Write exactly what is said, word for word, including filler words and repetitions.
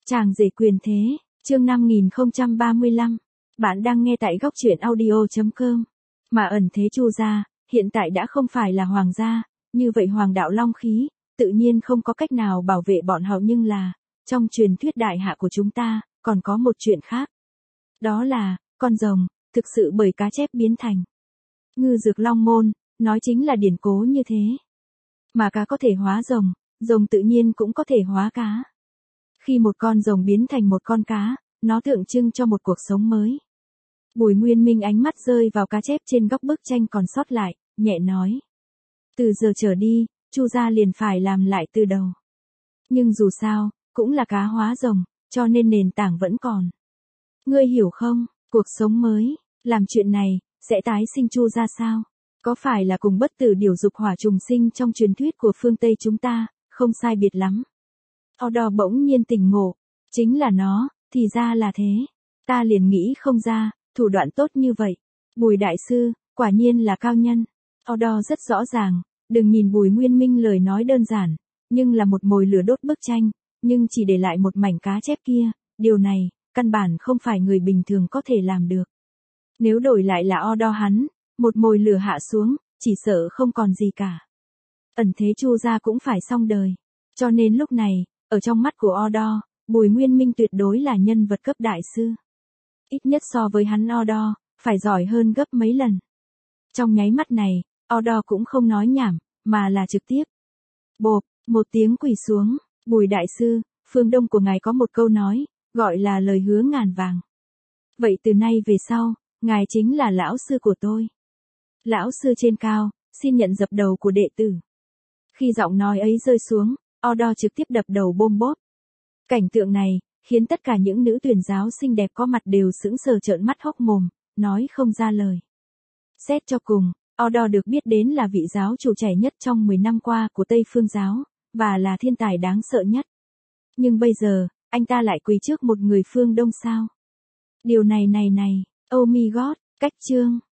Chàng rể quyền thế, chương năm nghìn không trăm ba mươi lăm. Bạn đang nghe tại góc truyện audio chấm com. Mà ẩn thế Chu gia, hiện tại đã không phải là hoàng gia, như vậy hoàng đạo long khí, tự nhiên không có cách nào bảo vệ bọn họ, nhưng là, trong truyền thuyết đại hạ của chúng ta, còn có một chuyện khác. Đó là, con rồng, thực sự bởi cá chép biến thành. Ngư dược long môn, nói chính là điển cố như thế. Mà cá có thể hóa rồng, rồng tự nhiên cũng có thể hóa cá. Khi một con rồng biến thành một con cá, nó tượng trưng cho một cuộc sống mới. Bùi Nguyên Minh ánh mắt rơi vào cá chép trên góc bức tranh còn sót lại, nhẹ nói. Từ giờ trở đi, Chu gia liền phải làm lại từ đầu. Nhưng dù sao, cũng là cá hóa rồng, cho nên nền tảng vẫn còn. Ngươi hiểu không, cuộc sống mới, làm chuyện này, sẽ tái sinh Chu gia sao? Có phải là cùng bất tử điều dục hỏa trùng sinh trong truyền thuyết của phương Tây chúng ta, không sai biệt lắm. Odo bỗng nhiên tỉnh ngộ, chính là nó, thì ra là thế. Ta liền nghĩ không ra, thủ đoạn tốt như vậy. Bùi đại sư, quả nhiên là cao nhân. Odo rất rõ ràng, đừng nhìn Bùi Nguyên Minh lời nói đơn giản, nhưng là một mồi lửa đốt bức tranh, nhưng chỉ để lại một mảnh cá chép kia, điều này, căn bản không phải người bình thường có thể làm được. Nếu đổi lại là Odo hắn, một mồi lửa hạ xuống, chỉ sợ không còn gì cả. Ẩn thế Chu gia cũng phải xong đời. Cho nên lúc này, ở trong mắt của Odo, Bùi Nguyên Minh tuyệt đối là nhân vật cấp đại sư. Ít nhất so với hắn Odo, phải giỏi hơn gấp mấy lần. Trong nháy mắt này, Odo cũng không nói nhảm, mà là trực tiếp. Bộp, một tiếng quỳ xuống, Bùi đại sư, phương Đông của ngài có một câu nói, gọi là lời hứa ngàn vàng. Vậy từ nay về sau, ngài chính là lão sư của tôi. Lão sư trên cao, xin nhận dập đầu của đệ tử. Khi giọng nói ấy rơi xuống, Odo trực tiếp đập đầu bôm bốp. Cảnh tượng này, khiến tất cả những nữ tuyển giáo xinh đẹp có mặt đều sững sờ trợn mắt hốc mồm, nói không ra lời. Xét cho cùng, Odo được biết đến là vị giáo chủ trẻ nhất trong mười năm qua của Tây Phương giáo, và là thiên tài đáng sợ nhất. Nhưng bây giờ, anh ta lại quỳ trước một người phương Đông sao? Điều này này này, oh my god, cách chương.